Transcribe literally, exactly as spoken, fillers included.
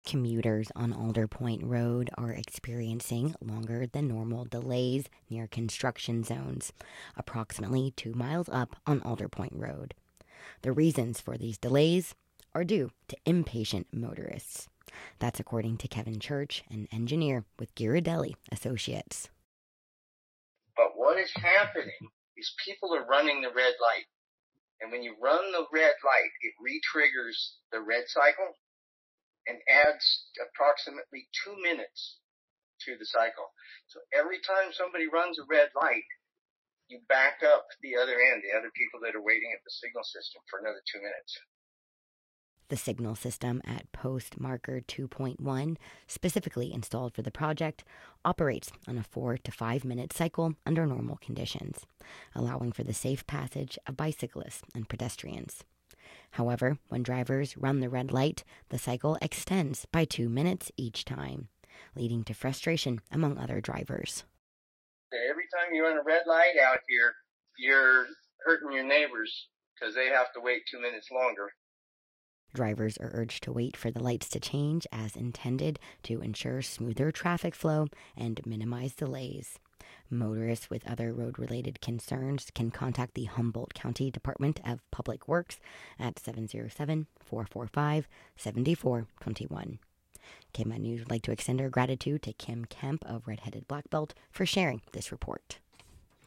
Commuters on Alder Point Road are experiencing longer than normal delays near construction zones, approximately two miles up on Alder Point Road. The reasons for these delays are due to impatient motorists. That's according to Kevin Church, an engineer with Ghirardelli Associates. But what is happening is people are running the red light. And when you run the red light, it re-triggers the red cycle and adds approximately two minutes to the cycle. So every time somebody runs a red light, you back up the other end, the other people that are waiting at the signal system for another two minutes. The signal system at Post Marker two point one, specifically installed for the project, operates on a four to five minute cycle under normal conditions, allowing for the safe passage of bicyclists and pedestrians. However, when drivers run the red light, the cycle extends by two minutes each time, leading to frustration among other drivers. Every time you run a red light out here, you're hurting your neighbors because they have to wait two minutes longer. Drivers are urged to wait for the lights to change as intended to ensure smoother traffic flow and minimize delays. Motorists with other road-related concerns can contact the Humboldt County Department of Public Works at seven oh seven, four four five, seven four two one. K M A News would like to extend our gratitude to Kim Kemp of Red-Headed Black Belt for sharing this report.